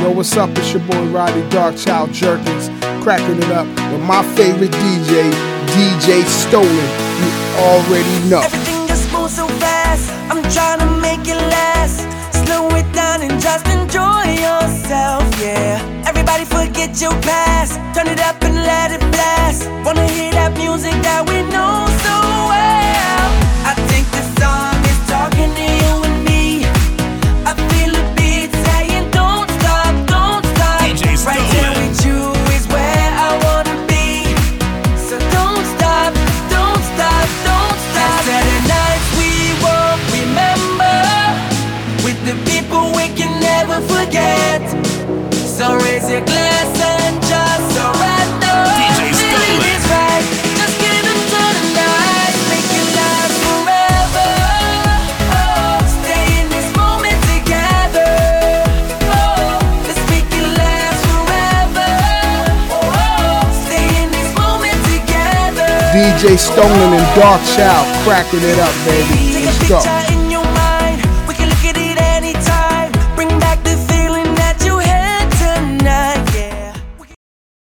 Yo, what's up? It's your boy Roddy Darkchild Jerkins, cracking it up with my favorite DJ, DJ Stolen. You already know. Everything just moves so fast, I'm trying to make it last. Slow it down and just enjoy yourself, yeah. Everybody forget your past, turn it up and let it blast. Wanna hear that music that we know so well. I think the song is talking to you and me. I feel a beat saying don't stop, don't stop. DJ Stolen. Right here with you is where I wanna be. So don't stop, don't stop, don't stop. Saturday nights we won't remember, with the people we can never forget. So raise your glass and just surrender. DJ Stolen. Feeling is right, just get into the night, make it last forever. Oh, stay in this moment together. Oh, let's make it last forever. Oh, stay in this moment together. DJ Stolen and Darkchild cracking it up, baby. Take a Let's go. picture in